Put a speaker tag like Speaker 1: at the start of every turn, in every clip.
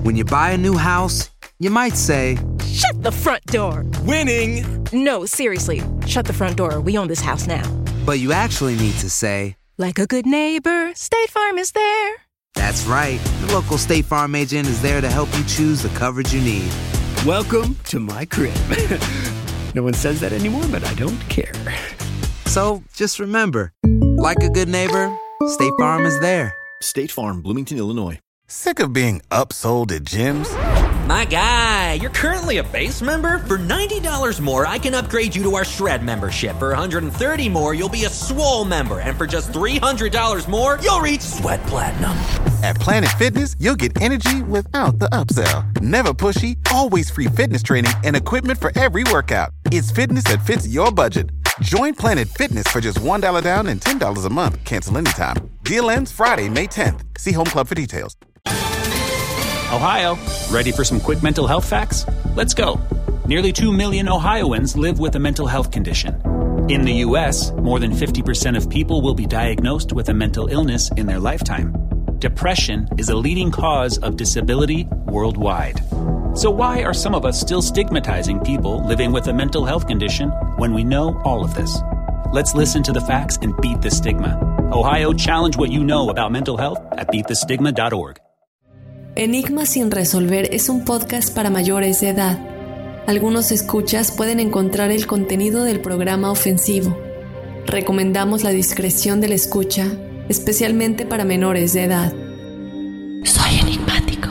Speaker 1: When you buy a new house, you might say,
Speaker 2: "Shut the front door."
Speaker 3: Winning!
Speaker 2: No, seriously. Shut the front door. We own this house now.
Speaker 1: but you actually need to say,
Speaker 2: like a good neighbor, State Farm is there.
Speaker 1: That's right. The local State Farm agent is there to help you choose the coverage you need.
Speaker 3: Welcome to my crib. No one says that anymore, but I don't care.
Speaker 1: So just remember, like a good neighbor, State Farm is there.
Speaker 4: State Farm, Bloomington, Illinois.
Speaker 5: Sick of being upsold at gyms?
Speaker 6: My guy, you're currently a base member? For $90 more, I can upgrade you to our Shred membership. For $130 more, you'll be a Swole member. And for just $300 more, you'll reach Sweat Platinum.
Speaker 5: At Planet Fitness, you'll get energy without the upsell. Never pushy, always free fitness training and equipment for every workout. It's fitness that fits your budget. Join Planet Fitness for just $1 down and $10 a month. Cancel anytime. Deal ends Friday, May 10th. See Home Club for details.
Speaker 7: Ohio, ready for some quick mental health facts? Let's go. Nearly 2 million Ohioans live with a mental health condition. In the U.S., more than 50% of people will be diagnosed with a mental illness in their lifetime. Depression is a leading cause of disability worldwide. So why are some of us still stigmatizing people living with a mental health condition when we know all of this? Let's listen to the facts and beat the stigma. Ohio, challenge what you know about mental health at beatthestigma.org.
Speaker 8: Enigmas sin resolver es un podcast para mayores de edad. Algunos escuchas pueden encontrar el contenido del programa ofensivo. Recomendamos la discreción de la escucha, especialmente para menores de edad. Soy enigmático.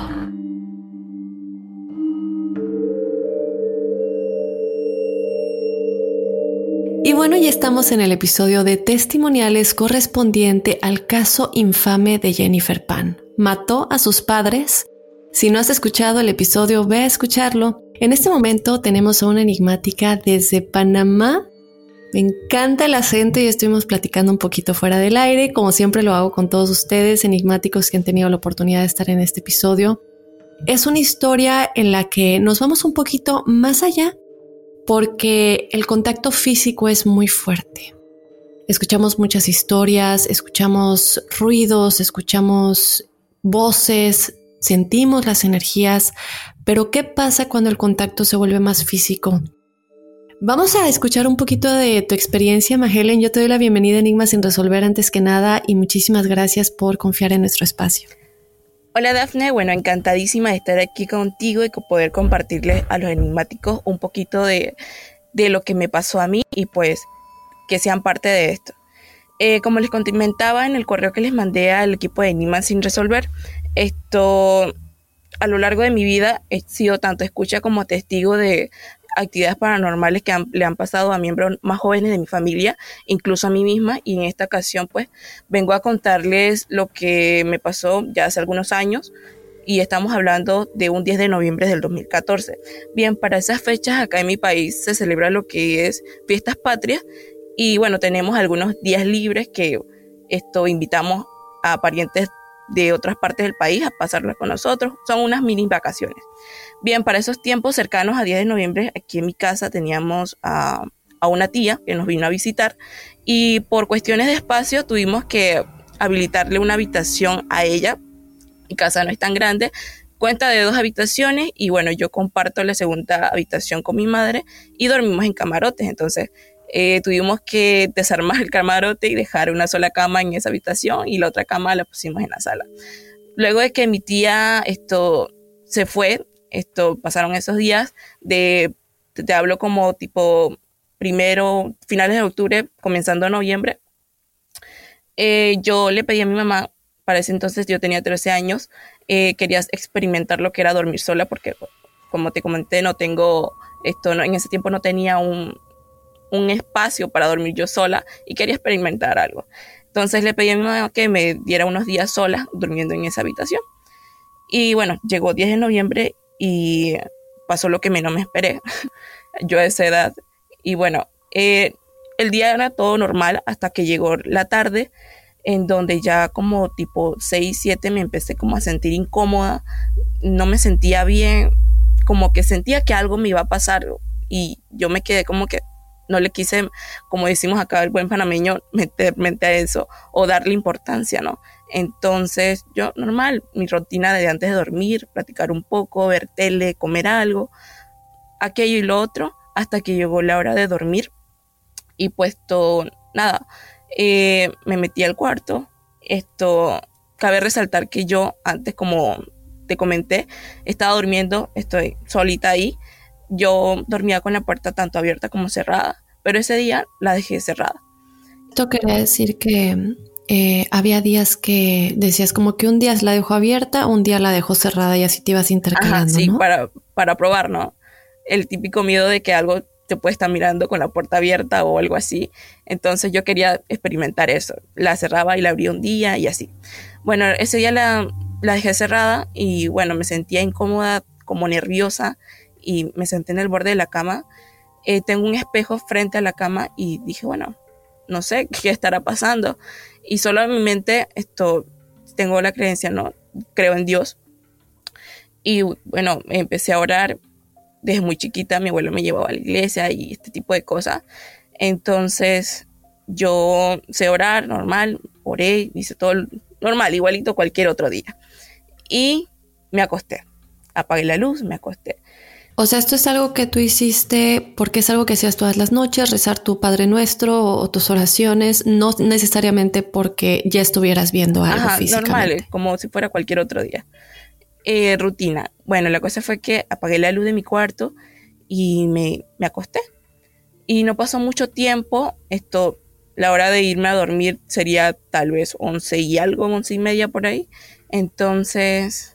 Speaker 8: Y bueno, ya estamos en el episodio de testimoniales correspondiente al caso infame de Jennifer Pan. Mató a sus padres. Si no has escuchado el episodio, ve a escucharlo. En este momento tenemos a una enigmática desde Panamá. Me encanta el acento y estuvimos platicando un poquito fuera del aire, como siempre lo hago con todos ustedes, enigmáticos que han tenido la oportunidad de estar en este episodio. Es una historia en la que nos vamos un poquito más allá, porque el contacto físico es muy fuerte. Escuchamos muchas historias, escuchamos ruidos, escuchamos voces, sentimos las energías, pero ¿qué pasa cuando el contacto se vuelve más físico? Vamos a escuchar un poquito de tu experiencia, Mahelen. Yo te doy la bienvenida a Enigmas sin resolver antes que nada y muchísimas gracias por confiar en nuestro espacio.
Speaker 9: Hola Dafne, bueno, encantadísima de estar aquí contigo y poder compartirles a los enigmáticos un poquito de lo que me pasó a mí y pues que sean parte de esto. Como les comentaba en el correo que les mandé al equipo de Enigmas sin resolver, a lo largo de mi vida he sido tanto escucha como testigo de actividades paranormales que le han pasado a miembros más jóvenes de mi familia, incluso a mí misma, y en esta ocasión pues vengo a contarles lo que me pasó ya hace algunos años y estamos hablando de un 10 de noviembre del 2014. Bien, para esas fechas acá en mi país se celebra lo que es Fiestas Patrias y bueno, tenemos algunos días libres que invitamos a parientes de otras partes del país a pasarlas con nosotros. Son unas mini vacaciones. Bien, para esos tiempos cercanos a 10 de noviembre, aquí en mi casa teníamos a una tía que nos vino a visitar y por cuestiones de espacio tuvimos que habilitarle una habitación a ella. Mi casa no es tan grande, cuenta de 2 habitaciones y bueno, yo comparto la segunda habitación con mi madre y dormimos en camarotes. Entonces tuvimos que desarmar el camarote y dejar una sola cama en esa habitación y la otra cama la pusimos en la sala. Luego de que mi tía se fue, pasaron esos días te hablo como tipo finales de octubre, comenzando noviembre. Yo le pedí a mi mamá, para ese entonces yo tenía 13 años, quería experimentar lo que era dormir sola porque, como te comenté, en ese tiempo no tenía un espacio para dormir yo sola y quería experimentar algo. Entonces le pedí a mi mamá que me diera unos días sola durmiendo en esa habitación. Y bueno, llegó 10 de noviembre y pasó lo que menos me esperé yo a esa edad. Y bueno, el día era todo normal hasta que llegó la tarde, en donde ya como tipo 6, 7 me empecé como a sentir incómoda, no me sentía bien, como que sentía que algo me iba a pasar y yo me quedé como que no le quise, como decimos acá el buen panameño, meter mente a eso o darle importancia, ¿no? Entonces yo normal, mi rutina de antes de dormir, platicar un poco, ver tele, comer algo, aquello y lo otro, hasta que llegó la hora de dormir. Y pues nada, me metí al cuarto. Cabe resaltar que yo antes, como te comenté, estaba durmiendo, estoy solita ahí. Yo dormía con la puerta tanto abierta como cerrada, pero ese día la dejé cerrada.
Speaker 8: Esto quería decir que había días que decías como que un día la dejó abierta, un día la dejó cerrada y así te ibas intercalando,
Speaker 9: sí,
Speaker 8: ¿no?
Speaker 9: para probar, ¿no? El típico miedo de que algo te puede estar mirando con la puerta abierta o algo así. Entonces yo quería experimentar eso. La cerraba y la abría un día y así. Bueno, ese día la dejé cerrada y bueno, me sentía incómoda, como nerviosa, y me senté en el borde de la cama. Tengo un espejo frente a la cama y dije, bueno, no sé qué estará pasando. Y solo en mi mente tengo la creencia, ¿no? Creo en Dios. Y bueno, empecé a orar. Desde muy chiquita mi abuelo me llevaba a la iglesia y este tipo de cosas. Entonces yo sé orar normal, oré, hice todo normal, igualito cualquier otro día. Y me acosté. Apagué la luz, me acosté.
Speaker 8: O sea, esto es algo que tú hiciste porque es algo que hacías todas las noches, rezar tu Padre Nuestro o tus oraciones, no necesariamente porque ya estuvieras viendo algo físicamente.
Speaker 9: Normal, como si fuera cualquier otro día. Rutina. Bueno, la cosa fue que apagué la luz de mi cuarto y me acosté. Y no pasó mucho tiempo. La hora de irme a dormir sería tal vez 11 y algo, 11 y media por ahí. Entonces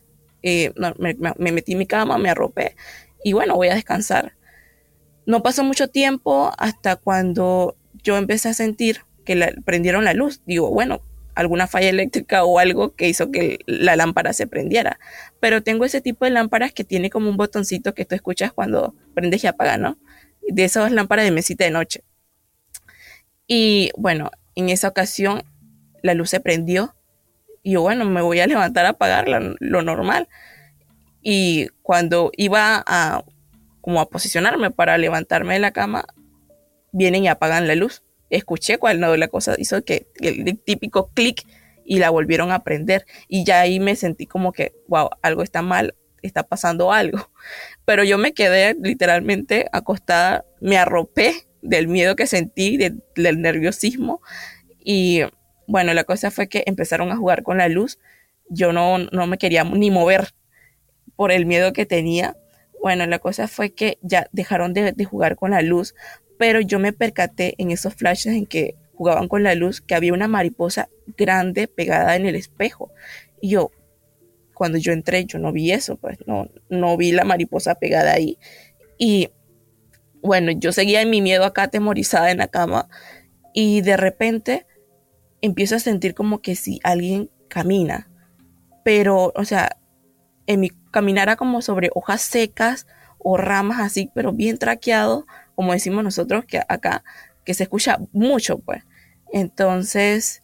Speaker 9: me metí en mi cama, me arropé y bueno, voy a descansar. No pasó mucho tiempo hasta cuando yo empecé a sentir que prendieron la luz. Digo, bueno, alguna falla eléctrica o algo que hizo que la lámpara se prendiera. Pero tengo ese tipo de lámparas que tiene como un botoncito que tú escuchas cuando prendes y apagas, ¿no? De esas lámparas de mesita de noche. Y bueno, en esa ocasión la luz se prendió y yo, bueno, me voy a levantar a apagarla, lo normal. Y cuando iba a posicionarme para levantarme de la cama, vienen y apagan la luz. Escuché cuando la cosa hizo que el típico clic y la volvieron a prender. Y ya ahí me sentí como que, wow, algo está mal, está pasando algo. Pero yo me quedé literalmente acostada, me arropé del miedo que sentí, del nerviosismo. Y bueno, la cosa fue que empezaron a jugar con la luz. Yo no me quería ni mover por el miedo que tenía. Bueno, la cosa fue que ya dejaron de jugar con la luz, pero yo me percaté en esos flashes en que jugaban con la luz que había una mariposa grande pegada en el espejo. Y yo, cuando yo entré, yo no vi eso, pues no vi la mariposa pegada ahí. Y bueno, yo seguía en mi miedo acá atemorizada en la cama y de repente empiezo a sentir como que si alguien camina, pero, o sea, en mi caminara como sobre hojas secas o ramas así, pero bien traqueado, como decimos nosotros que acá, que se escucha mucho, pues. Entonces...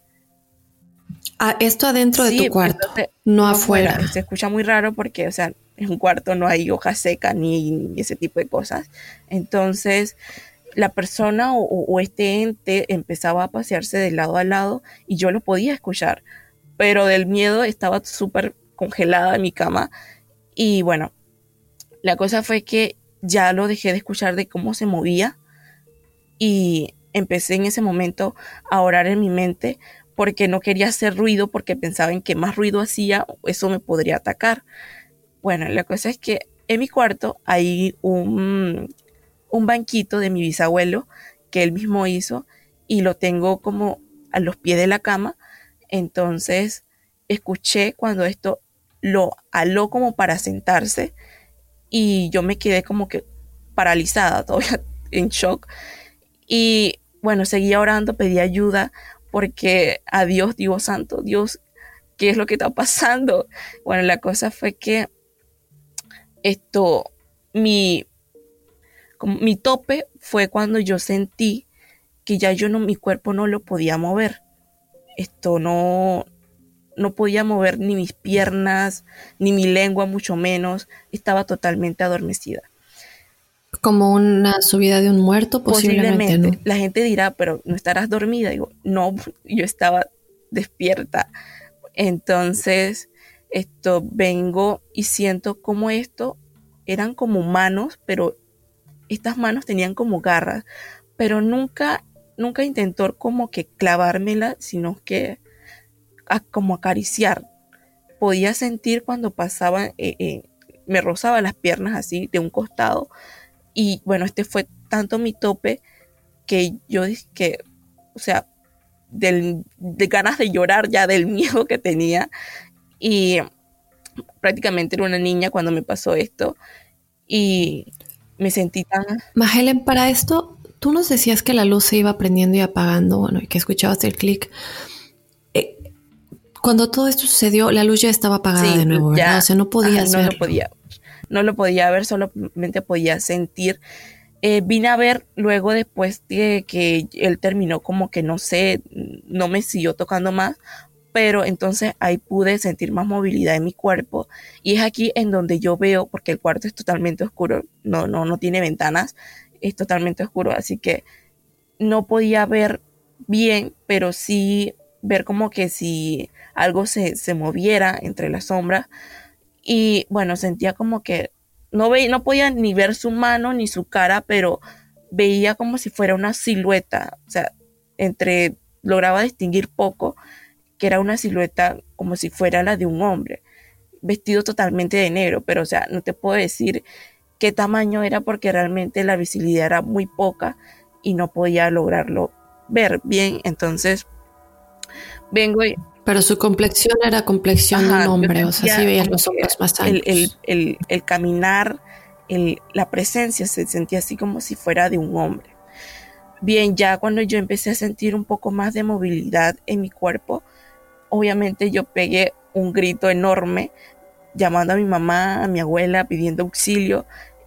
Speaker 8: esto adentro de tu cuarto, entonces, no afuera.
Speaker 9: Se escucha muy raro porque, o sea, en un cuarto no hay hojas secas ni ese tipo de cosas. Entonces, la persona o este ente empezaba a pasearse de lado a lado y yo lo podía escuchar, pero del miedo estaba súper congelada en mi cama. Y bueno, la cosa fue que ya lo dejé de escuchar de cómo se movía y empecé en ese momento a orar en mi mente porque no quería hacer ruido, porque pensaba en que más ruido hacía, eso me podría atacar. Bueno, la cosa es que en mi cuarto hay un banquito de mi bisabuelo que él mismo hizo y lo tengo como a los pies de la cama. Entonces escuché cuando esto lo aló como para sentarse y yo me quedé como que paralizada, todavía en shock. Y bueno, seguía orando, pedí ayuda porque a Dios, digo, santo Dios, ¿qué es lo que está pasando? Bueno, la cosa fue que mi tope fue cuando yo sentí que ya mi cuerpo no lo podía mover. No podía mover ni mis piernas, ni mi lengua, mucho menos. Estaba totalmente adormecida.
Speaker 8: Como una subida de un muerto, posiblemente, ¿no?
Speaker 9: La gente dirá, pero ¿no estarás dormida? Digo, no, yo estaba despierta. Entonces, vengo y siento como esto eran como manos, pero estas manos tenían como garras, pero nunca intentó como que clavármela, sino que como acariciar. Podía sentir cuando pasaban, me rozaba las piernas así de un costado. Y bueno, fue tanto mi tope que yo dije que, o sea, de ganas de llorar ya del miedo que tenía. Y prácticamente era una niña cuando me pasó esto. Y me sentí tan...
Speaker 8: Majelen, para esto, tú nos decías que la luz se iba prendiendo y apagando, bueno, y que escuchabas el clic. Cuando todo esto sucedió, la luz ya estaba apagada de nuevo, ¿verdad? O sea, no podías verlo.
Speaker 9: No lo podía ver, solamente podía sentir. Vine a ver luego después de que él terminó, como que no sé, no me siguió tocando más, pero entonces ahí pude sentir más movilidad en mi cuerpo, y es aquí en donde yo veo, porque el cuarto es totalmente oscuro, no tiene ventanas, es totalmente oscuro, así que no podía ver bien, pero sí ver como que si algo se moviera entre las sombras. Y bueno, sentía como que no podía ni ver su mano ni su cara, pero veía como si fuera una silueta, o sea, lograba distinguir poco, que era una silueta como si fuera la de un hombre, vestido totalmente de negro, pero o sea, no te puedo decir qué tamaño era porque realmente la visibilidad era muy poca y no podía lograrlo ver bien. Entonces vengo y...
Speaker 8: Pero su complexión era complexión de un hombre, o sea, sí veías los hombros más anchos.
Speaker 9: El caminar, la presencia se sentía así como si fuera de un hombre. Bien, ya cuando yo empecé a sentir un poco más de movilidad en mi cuerpo, obviamente yo pegué un grito enorme, llamando a mi mamá, a mi abuela, pidiendo auxilio.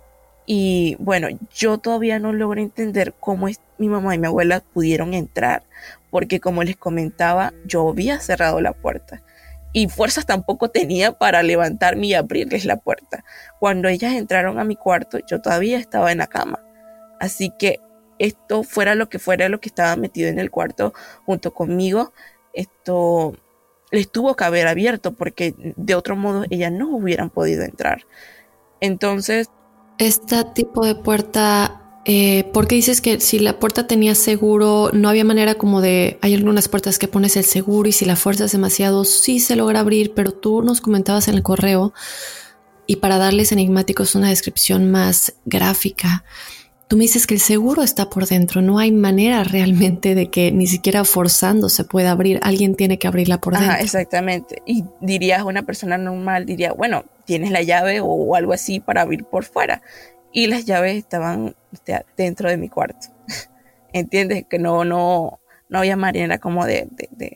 Speaker 9: Y bueno, yo todavía no logro entender cómo mi mamá y mi abuela pudieron entrar, porque como les comentaba, yo había cerrado la puerta y fuerzas tampoco tenía para levantarme y abrirles la puerta. Cuando ellas entraron a mi cuarto, yo todavía estaba en la cama, así que esto fuera lo que estaba metido en el cuarto junto conmigo, esto les tuvo que haber abierto, porque de otro modo ellas no hubieran podido entrar. Entonces,
Speaker 8: este tipo de puerta, ¿por qué dices que si la puerta tenía seguro, no había manera como de... Hay algunas puertas que pones el seguro y si la fuerzas demasiado, sí se logra abrir, pero tú nos comentabas en el correo, y para darles enigmáticos una descripción más gráfica, tú me dices que el seguro está por dentro, no hay manera realmente de que ni siquiera forzando se pueda abrir, alguien tiene que abrirla por dentro.
Speaker 9: Exactamente, y dirías, una persona normal diría, bueno, tienes la llave o algo así para abrir por fuera, y las llaves estaban dentro de mi cuarto. ¿Entiendes? Que no había manera como de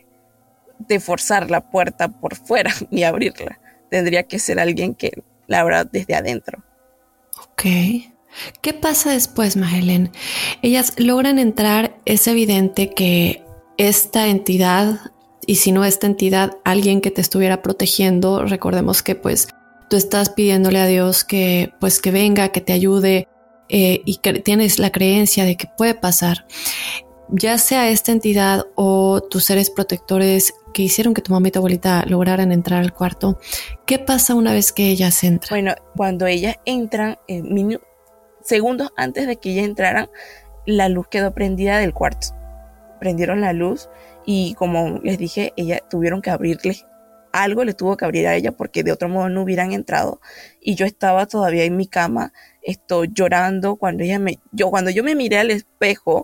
Speaker 9: forzar la puerta por fuera ni abrirla. Tendría que ser alguien que la abra desde adentro.
Speaker 8: Ok. ¿Qué pasa después, Majelen? Ellas logran entrar, es evidente que esta entidad, y si no esta entidad, alguien que te estuviera protegiendo, recordemos que pues tú estás pidiéndole a Dios que pues que venga, que te ayude, y que tienes la creencia de que puede pasar. Ya sea esta entidad o tus seres protectores que hicieron que tu mamá y tu abuelita lograran entrar al cuarto, ¿qué pasa una vez que ellas entran?
Speaker 9: Bueno, cuando ellas entran, segundos antes de que ellas entraran, la luz quedó prendida del cuarto. Prendieron la luz y, como les dije, ellas tuvieron que abrirles algo, le tuvo que abrir a ella porque de otro modo no hubieran entrado. Y yo estaba todavía en mi cama, llorando. Cuando yo me miré al espejo,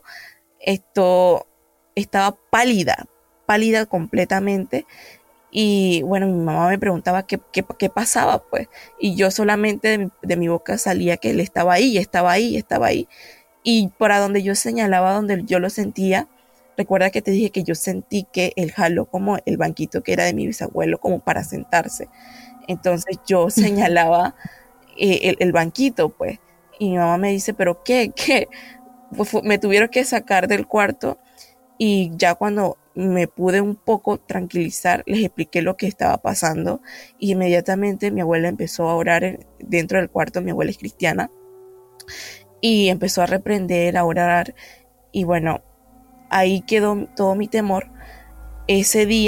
Speaker 9: estaba pálida completamente. Y bueno, mi mamá me preguntaba qué pasaba, pues. Y yo solamente de mi boca salía que él estaba ahí. Y para donde yo señalaba, donde yo lo sentía, recuerda que te dije que yo sentí que él jaló como el banquito que era de mi bisabuelo, como para sentarse. Entonces yo señalaba el banquito, pues. Y mi mamá me dice, ¿pero qué? Pues me tuvieron que sacar del cuarto. Y ya cuando me pude un poco tranquilizar, les expliqué lo que estaba pasando. Y inmediatamente mi abuela empezó a orar dentro del cuarto. Mi abuela es cristiana. Y empezó a reprender, a orar. Y bueno, ahí quedó todo mi temor. Ese día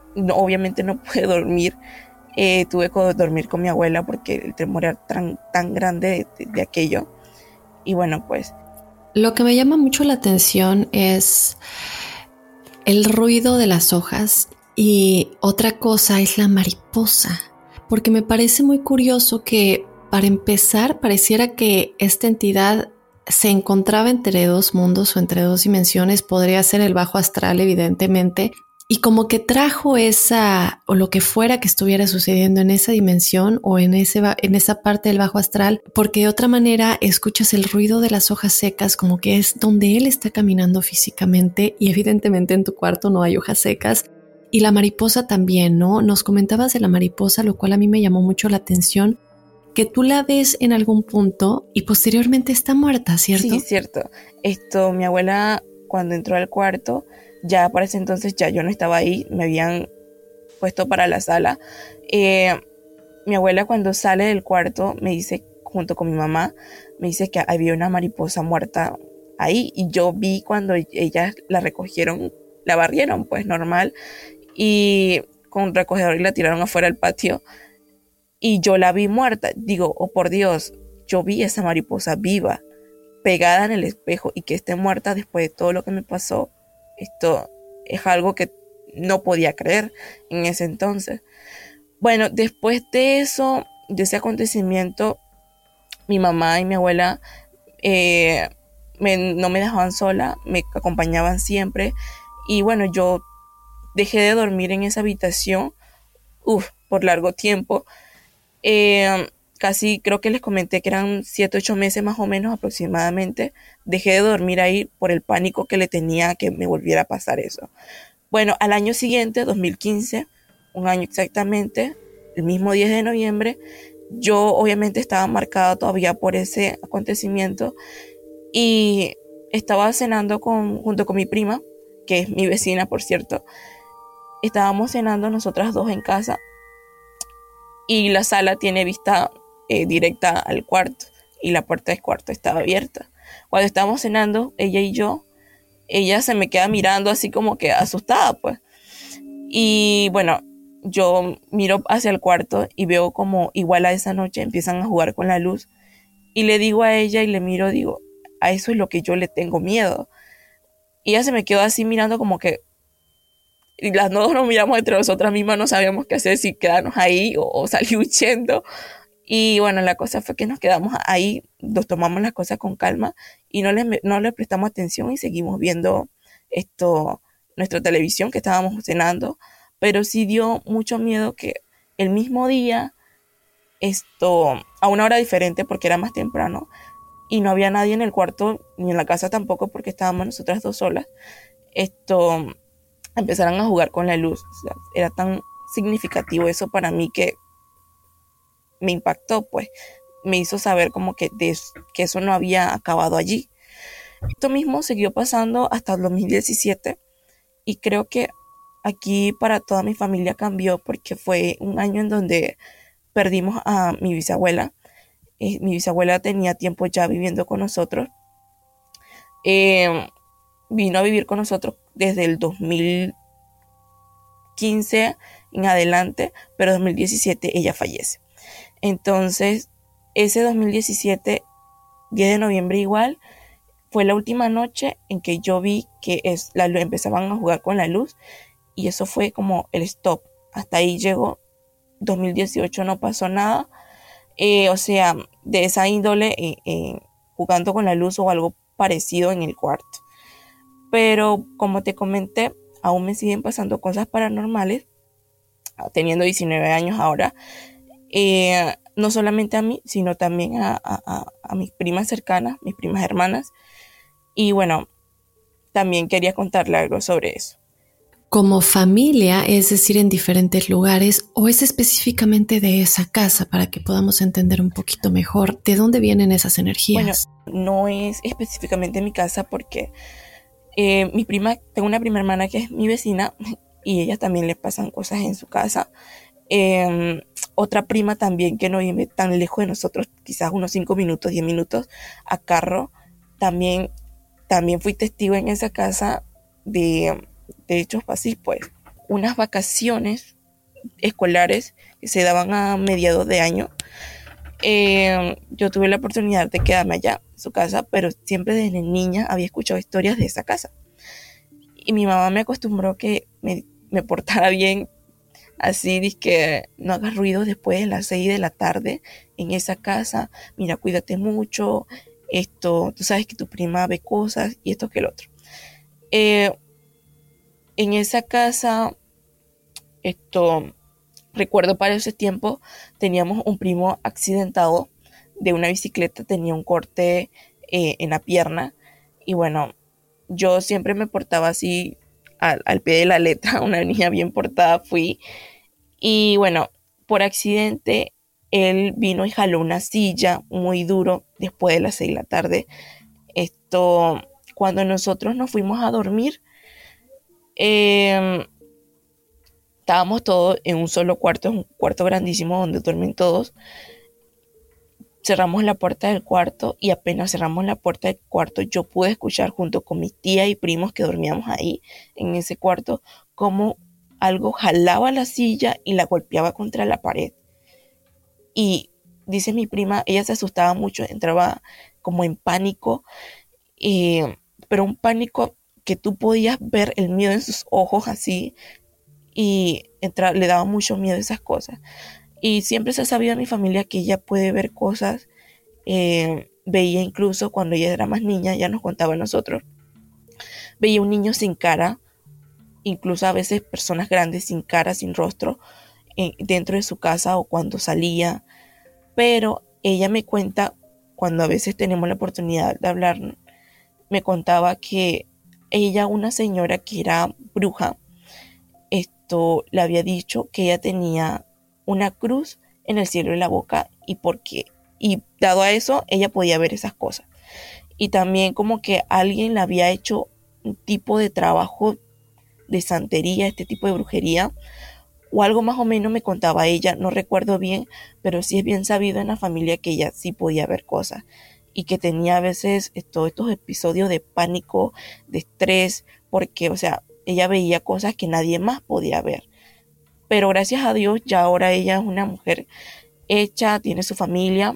Speaker 9: no, obviamente no pude dormir. Tuve que dormir con mi abuela porque el temor era tan grande de aquello. Y bueno, pues.
Speaker 8: Lo que me llama mucho la atención es el ruido de las hojas y otra cosa es la mariposa, porque me parece muy curioso que para empezar pareciera que esta entidad se encontraba entre dos mundos o entre dos dimensiones, podría ser el bajo astral evidentemente, y como que trajo esa o lo que fuera que estuviera sucediendo en esa dimensión o en esa parte del bajo astral, porque de otra manera escuchas el ruido de las hojas secas como que es donde él está caminando físicamente y evidentemente en tu cuarto no hay hojas secas. Y la mariposa también, ¿no? Nos comentabas de la mariposa, lo cual a mí me llamó mucho la atención, que tú la ves en algún punto y posteriormente está muerta, ¿cierto?
Speaker 9: Sí, cierto. Mi abuela cuando entró al cuarto, ya para ese entonces ya yo no estaba ahí, me habían puesto para la sala. Mi abuela cuando sale del cuarto me dice, junto con mi mamá, me dice que había una mariposa muerta ahí, y yo vi cuando ellas la recogieron, la barrieron pues normal, y con un recogedor y la tiraron afuera del patio, y yo la vi muerta. Digo, oh por Dios, yo vi esa mariposa viva, pegada en el espejo, y que esté muerta después de todo lo que me pasó. Esto es algo que no podía creer en ese entonces. Bueno, después de eso, de ese acontecimiento, mi mamá y mi abuela no me dejaban sola, me acompañaban siempre. Y bueno, yo dejé de dormir en esa habitación por largo tiempo. Casi creo que les comenté que eran 7, 8 meses más o menos aproximadamente. Dejé de dormir ahí por el pánico que le tenía que me volviera a pasar eso. Bueno, al año siguiente, 2015, un año exactamente, el mismo 10 de noviembre, yo obviamente estaba marcada todavía por ese acontecimiento y estaba cenando junto con mi prima, que es mi vecina, por cierto. Estábamos cenando nosotras dos en casa y la sala tiene vista directa al cuarto y la puerta del cuarto estaba abierta. Cuando estábamos cenando, ella y yo, ella se me queda mirando así como que asustada, pues. Y bueno, yo miro hacia el cuarto y veo como igual a esa noche empiezan a jugar con la luz. Y le digo a ella y le miro, digo, a eso es lo que yo le tengo miedo. Y ella se me quedó así mirando como que, y las dos nos miramos entre nosotras mismas, no sabíamos qué hacer, si quedarnos ahí o salir huyendo. Y bueno, la cosa fue que nos quedamos ahí, nos tomamos las cosas con calma y no le prestamos atención y seguimos viendo nuestra televisión que estábamos cenando. Pero sí dio mucho miedo que el mismo día, a una hora diferente porque era más temprano y no había nadie en el cuarto ni en la casa tampoco porque estábamos nosotras dos solas, empezaron a jugar con la luz. O sea, era tan significativo eso para mí que me impactó, pues me hizo saber como que eso no había acabado allí. Esto mismo siguió pasando hasta el 2017 y creo que aquí para toda mi familia cambió porque fue un año en donde perdimos a mi bisabuela. Mi bisabuela tenía tiempo ya viviendo con nosotros. Vino a vivir con nosotros desde el 2015 en adelante, pero en 2017 ella fallece. Entonces, ese 2017, 10 de noviembre igual, fue la última noche en que yo vi que empezaban a jugar con la luz y eso fue como el stop. Hasta ahí llegó. 2018 no pasó nada. O sea, de esa índole, jugando con la luz o algo parecido en el cuarto. Pero como te comenté, aún me siguen pasando cosas paranormales, teniendo 19 años ahora. No solamente a mí, sino también a mis primas cercanas, mis primas hermanas. Y bueno, también quería contarle algo sobre eso.
Speaker 8: Como familia, es decir, en diferentes lugares, o es específicamente de esa casa para que podamos entender un poquito mejor de dónde vienen esas energías.
Speaker 9: Bueno, no es específicamente mi casa porque tengo una prima hermana que es mi vecina y ella también le pasan cosas en su casa. Otra prima también que no vive tan lejos de nosotros, quizás unos 5 minutos, 10 minutos a carro. También fui testigo en esa casa de hechos así, pues, unas vacaciones escolares que se daban a mediados de año. Yo tuve la oportunidad de quedarme allá en su casa, pero siempre desde niña había escuchado historias de esa casa. Y mi mamá me acostumbró que me portara bien, así, que no hagas ruido después de las 6 de la tarde en esa casa. Mira, cuídate mucho. Tú sabes que tu prima ve cosas y esto que el otro. En esa casa, recuerdo para ese tiempo, teníamos un primo accidentado de una bicicleta, tenía un corte en la pierna. Y bueno, yo siempre me portaba así al pie de la letra, una niña bien portada fui. Y bueno, por accidente, él vino y jaló una silla muy duro después de las 6 de la tarde. Cuando nosotros nos fuimos a dormir, estábamos todos en un solo cuarto, es un cuarto grandísimo donde duermen todos. Cerramos la puerta del cuarto y apenas cerramos la puerta del cuarto, yo pude escuchar junto con mi tía y primos que dormíamos ahí en ese cuarto, cómo algo jalaba la silla y la golpeaba contra la pared. Y dice mi prima, ella se asustaba mucho, entraba como en pánico, pero un pánico que tú podías ver el miedo en sus ojos así, y le daba mucho miedo a esas cosas. Y siempre se ha sabido en mi familia que ella puede ver cosas. Veía incluso cuando ella era más niña, ya nos contaba a nosotros, veía un niño sin cara, incluso a veces personas grandes sin cara, sin rostro, dentro de su casa o cuando salía. Pero ella me cuenta, cuando a veces tenemos la oportunidad de hablar, me contaba que ella, una señora que era bruja, le había dicho que ella tenía una cruz en el cielo de la boca y dado a eso ella podía ver esas cosas. Y también como que alguien le había hecho un tipo de trabajo de santería, este tipo de brujería o algo más o menos, me contaba ella, no recuerdo bien, pero sí es bien sabido en la familia que ella sí podía ver cosas y que tenía a veces estos episodios de pánico, de estrés, porque o sea, ella veía cosas que nadie más podía ver. Pero gracias a Dios ya ahora ella es una mujer hecha, tiene su familia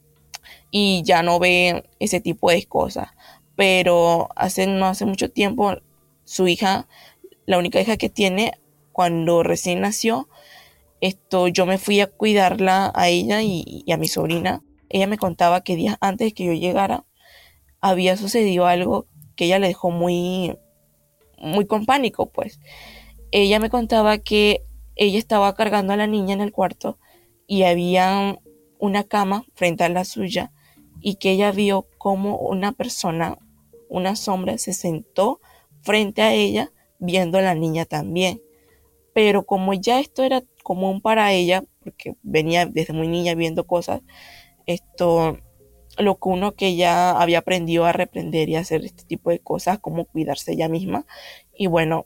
Speaker 9: y ya no ve ese tipo de cosas. Pero no hace mucho tiempo, su hija, la única hija que tiene, cuando recién nació, yo me fui a cuidarla a ella y a mi sobrina. Ella me contaba que días antes de que yo llegara había sucedido algo que ella le dejó muy, muy con pánico, pues. Ella me contaba que ella estaba cargando a la niña en el cuarto y había una cama frente a la suya y que ella vio como una persona, una sombra, se sentó frente a ella viendo a la niña también. Pero como ya esto era común para ella, porque venía desde muy niña viendo cosas, lo que uno que ya había aprendido a reprender y a hacer este tipo de cosas, como cuidarse ella misma. Y bueno,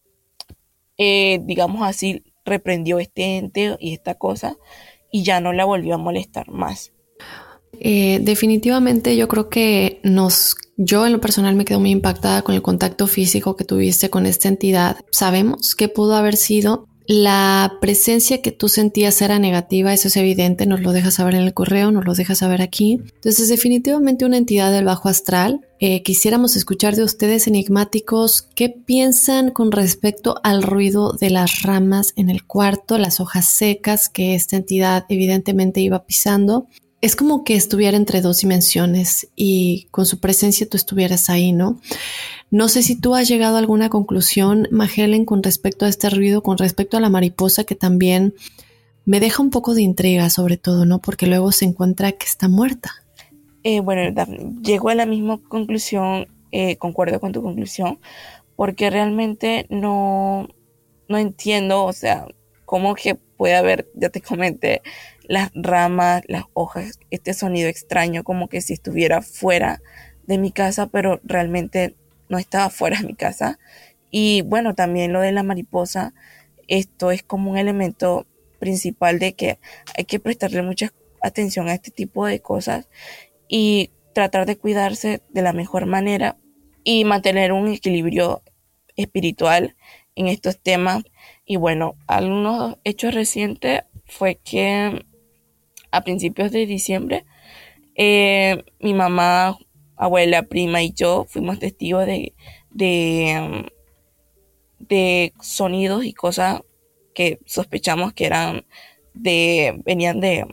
Speaker 9: digamos así, reprendió este ente y esta cosa y ya no la volvió a molestar más.
Speaker 8: Definitivamente yo creo que yo en lo personal me quedo muy impactada con el contacto físico que tuviste con esta entidad. Sabemos que pudo haber sido la presencia que tú sentías era negativa, eso es evidente, nos lo dejas saber en el correo, nos lo dejas saber aquí. Entonces definitivamente una entidad del bajo astral. Quisiéramos escuchar de ustedes enigmáticos qué piensan con respecto al ruido de las ramas en el cuarto, las hojas secas que esta entidad evidentemente iba pisando. Es como que estuviera entre dos dimensiones y con su presencia tú estuvieras ahí, ¿no? No sé si tú has llegado a alguna conclusión, Magdalena, con respecto a este ruido, con respecto a la mariposa, que también me deja un poco de intriga, sobre todo, ¿no? Porque luego se encuentra que está muerta.
Speaker 9: Bueno, Daphne, llego a la misma conclusión, concuerdo con tu conclusión, porque realmente no entiendo, o sea, cómo que puede haber, ya te comenté, las ramas, las hojas, este sonido extraño, como que si estuviera fuera de mi casa, pero realmente no estaba fuera de mi casa. Y bueno, también lo de la mariposa, esto es como un elemento principal de que hay que prestarle mucha atención a este tipo de cosas y tratar de cuidarse de la mejor manera y mantener un equilibrio espiritual en estos temas. Y bueno, algunos hechos recientes fue que a principios de diciembre mi mamá, abuela, prima y yo fuimos testigos de sonidos y cosas que sospechamos que venían de,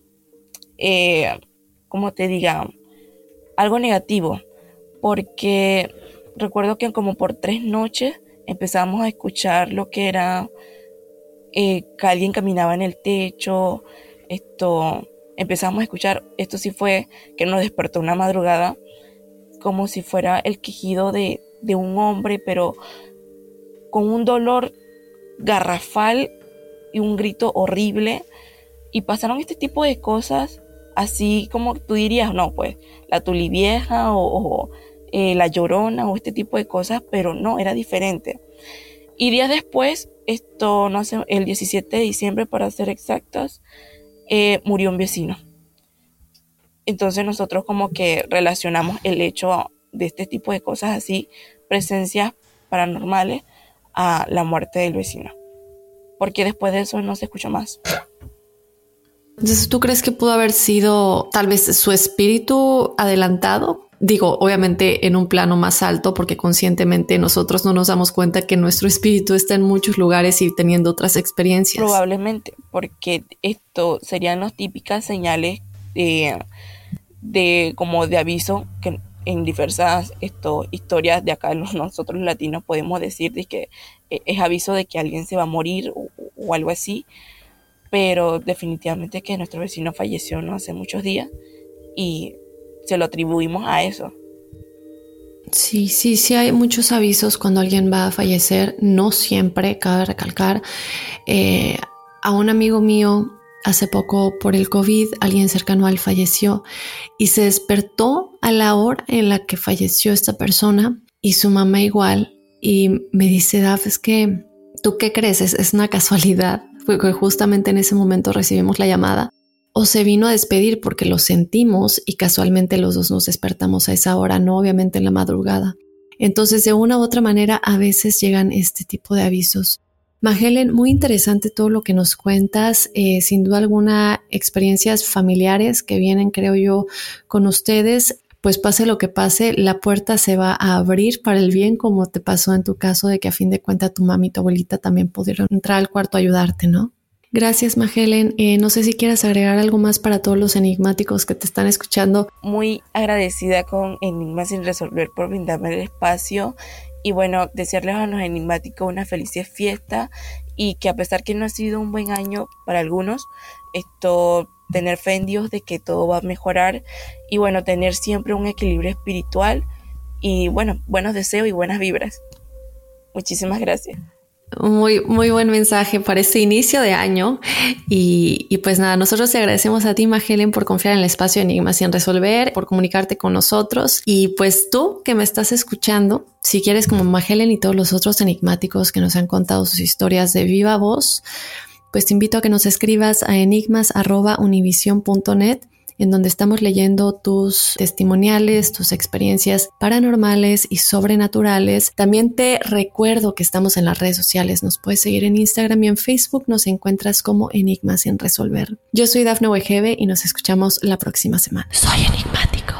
Speaker 9: ¿cómo te diga? Algo negativo, porque recuerdo que como por 3 noches empezamos a escuchar lo que era que alguien caminaba en el techo. Empezamos a escuchar, esto sí fue que nos despertó una madrugada, como si fuera el quejido de un hombre, pero con un dolor garrafal y un grito horrible. Y pasaron este tipo de cosas, así como tú dirías, no, pues la Tulivieja o la Llorona o este tipo de cosas, pero no, era diferente. Y días después, no sé, el 17 de diciembre para ser exactos, murió un vecino. Entonces nosotros como que relacionamos el hecho de este tipo de cosas así, presencias paranormales, a la muerte del vecino. Porque después de eso no se escuchó más.
Speaker 8: Entonces, ¿tú crees que pudo haber sido tal vez su espíritu adelantado? Digo, obviamente en un plano más alto, porque conscientemente nosotros no nos damos cuenta que nuestro espíritu está en muchos lugares y teniendo otras experiencias.
Speaker 9: Probablemente, porque esto serían las típicas señales como de aviso que en diversas historias de acá nosotros los latinos podemos decir de que es aviso de que alguien se va a morir o algo así, pero definitivamente que nuestro vecino falleció no hace muchos días y se lo atribuimos a eso.
Speaker 8: Sí, hay muchos avisos cuando alguien va a fallecer, no siempre, cabe recalcar. A un amigo mío hace poco por el COVID, alguien cercano a él falleció y se despertó a la hora en la que falleció esta persona y su mamá igual, y me dice, Daf, es que ¿tú qué crees? ¿Es una casualidad? Porque justamente en ese momento recibimos la llamada, o se vino a despedir porque lo sentimos y casualmente los dos nos despertamos a esa hora, no obviamente en la madrugada. Entonces, de una u otra manera, a veces llegan este tipo de avisos. Magelen, muy interesante todo lo que nos cuentas. Sin duda alguna, experiencias familiares que vienen, creo yo, con ustedes. Pues pase lo que pase, la puerta se va a abrir para el bien, como te pasó en tu caso de que a fin de cuentas tu mami y tu abuelita también pudieron entrar al cuarto a ayudarte, ¿no? Gracias, Magelen. No sé si quieras agregar algo más para todos los enigmáticos que te están escuchando.
Speaker 9: Muy agradecida con Enigmas sin Resolver por brindarme el espacio. Y bueno, desearles a los enigmáticos una feliz fiesta y que a pesar que no ha sido un buen año para algunos, tener fe en Dios de que todo va a mejorar y bueno, tener siempre un equilibrio espiritual y bueno, buenos deseos y buenas vibras. Muchísimas gracias.
Speaker 8: Muy, muy buen mensaje para este inicio de año y pues nada, nosotros te agradecemos a ti, Magelen, por confiar en el espacio de Enigmas sin Resolver, por comunicarte con nosotros y pues tú que me estás escuchando, si quieres como Magelen y todos los otros enigmáticos que nos han contado sus historias de viva voz, pues te invito a que nos escribas a enigmas@univision.net, en donde estamos leyendo tus testimoniales, tus experiencias paranormales y sobrenaturales. También te recuerdo que estamos en las redes sociales. Nos puedes seguir en Instagram y en Facebook. Nos encuentras como Enigmas sin Resolver. Yo soy Dafne Wegebe y nos escuchamos la próxima semana. Soy enigmático.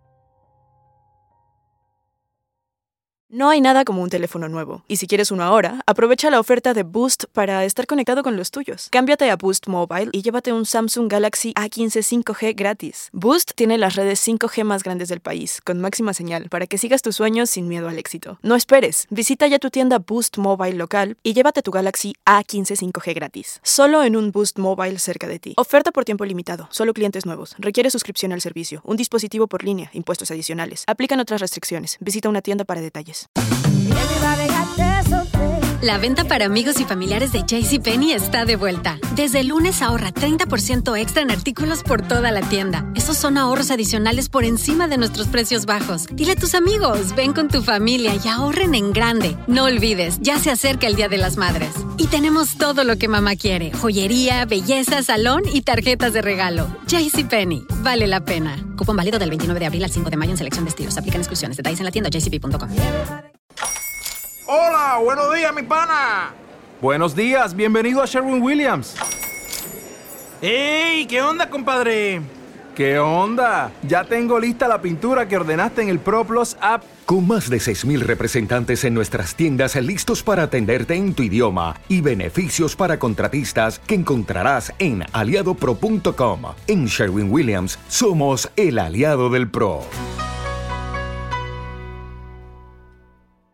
Speaker 10: No hay nada como un teléfono nuevo. Y si quieres uno ahora, aprovecha la oferta de Boost para estar conectado con los tuyos. Cámbiate a Boost Mobile y llévate un Samsung Galaxy A15 5G gratis. Boost tiene las redes 5G más grandes del país, con máxima señal, para que sigas tus sueños sin miedo al éxito. No esperes, visita ya tu tienda Boost Mobile local y llévate tu Galaxy A15 5G gratis. Solo en un Boost Mobile cerca de ti. Oferta por tiempo limitado, solo clientes nuevos. Requiere suscripción al servicio, un dispositivo por línea, impuestos adicionales. Aplican otras restricciones. Visita una tienda para detalles.
Speaker 11: La venta para amigos y familiares de JCPenney está de vuelta. Desde el lunes ahorra 30% extra en artículos por toda la tienda. Esos son ahorros adicionales por encima de nuestros precios bajos. Dile a tus amigos, ven con tu familia y ahorren en grande. No olvides, ya se acerca el Día de las Madres. Y tenemos todo lo que mamá quiere. Joyería, belleza, salón y tarjetas de regalo. JCPenney, vale la pena. Cupón válido del 29 de abril al 5 de mayo en selección de estilos. Aplican exclusiones. Detalles en la tienda jcp.com.
Speaker 12: Hola, buenos días, mi pana. Buenos días, bienvenido a Sherwin-Williams.
Speaker 13: ¡Ey! ¿Qué onda, compadre?
Speaker 12: ¿Qué onda? Ya tengo lista la pintura que ordenaste en el ProPlus app.
Speaker 14: Con más de 6,000 representantes en nuestras tiendas listos para atenderte en tu idioma y beneficios para contratistas que encontrarás en aliadopro.com. En Sherwin-Williams somos el aliado del pro.